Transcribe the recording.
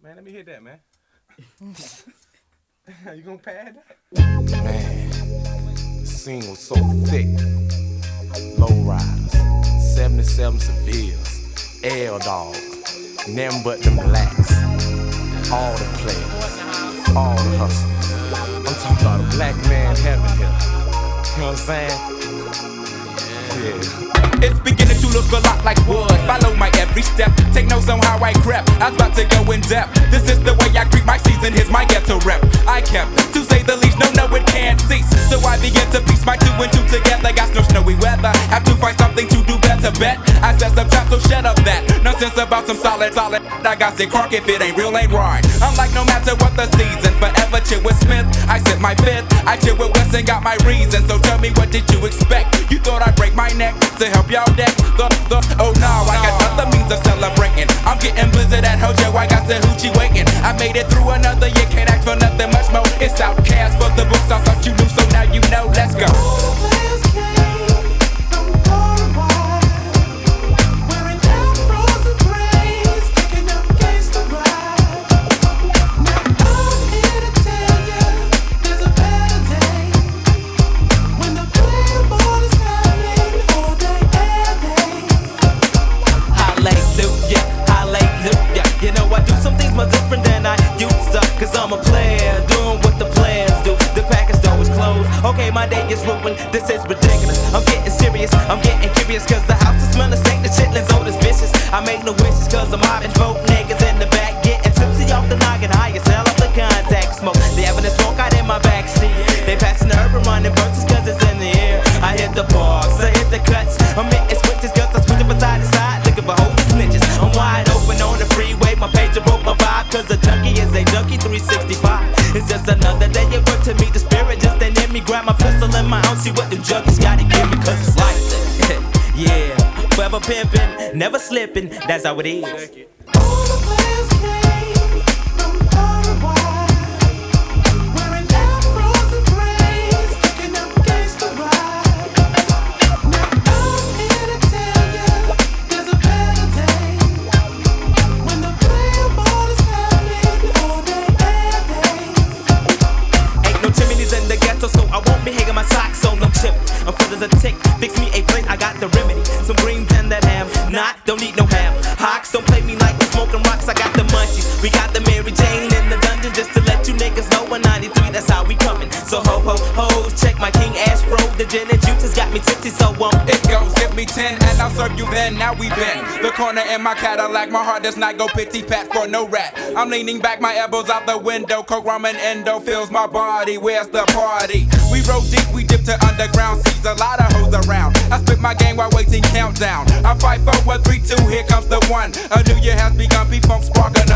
Man, let me hit that, man. You gonna pad that? Man, the scene was so thick. Low riders, 77 Sevilles, L dogs, nothing but them blacks. All the players, all the hustlers. I'm talking about a black man heaven here. You know what I'm saying? Yeah. It's beginning to look a lot like wood. Follow my every step. Take notes on how I crept. I was about to go in depth. This is the way I greet my season. Here's my ghetto rep. I kept, to say the least, no, it can't cease. So I begin to piece my two and two together. Got no snowy weather. Have to find something to do better. Bet I said some time, so shut up that. Nonsense about some solid. I got sick crock if it ain't real, ain't right. I'm like, no matter what the season, forever chill with Smith. I sip my fifth. I chill with West and got my reason. So tell me, what did you expect? You thought I'd break my neck to help y'all deck? Oh no, I got other means of celebrating. I'm getting blizzard at Hojo, I got the hoochie waiting. I made it through another year, can't ask for nothing much more. It's Outcast for the books, I thought you knew, so now you know, let's go. Cause I'm a player, doing what the players do. The package door is closed, okay, my day is ruined. This is ridiculous, I'm getting serious, I'm getting curious. Cause the house is smelling stank, the chitlins old as vicious. I make no wishes cause I'm mobbing folk niggas in the back. Getting tipsy off the noggin, higher, sell off the contact smoke. They having a smoke out in my backseat. They passing the urban running verses cause it's in the air. I hit the parks, I hit the cuts. I'm hitting switches cause I'm switching from side to side. Looking for hoes and snitches. I'm wide open on the freeway, my pager broke my vibe. Cause a junkie is a junkie 365. It's just another day at work to meet the spirit. Just ain't in me, grab my pistol in my own. See what the junkies gotta give me, cause it's like that. Yeah, forever pimpin', never slippin', that's how it is. All the players came from far and wide, wearing afros and braids, kicking up gangsta ride. Now I'm here to tell ya, there's a better day, when the player ball is happening all day, every day. Ain't no chimneys in the ghetto, so I won't be hanging my socks on no chip. I'm fit as a tick, fix me a plate, I got the remedy. Some greens and that ham, don't need no ham. Hawks, don't play me like we're smoking rocks, I got the munchies. We got the Mary Jane in the dungeon, just to let you niggas know. 193, that's how we coming. So ho ho ho, check my King Astro. The gin and juice has got me tipsy, so it goes, give me 10 and I'll serve you then. Now we been the corner in my Cadillac. My heart does not go pity pat for no rat. I'm leaning back, my elbows out the window. Coke, ramen, endo fills my body. Where's the party? We roll deep, we dip to underground seas. A lot of hoes around. I spit my game while waiting countdown. I fight 4, 1, 3, 2. Here comes the one. A new year has begun. P-Funk spark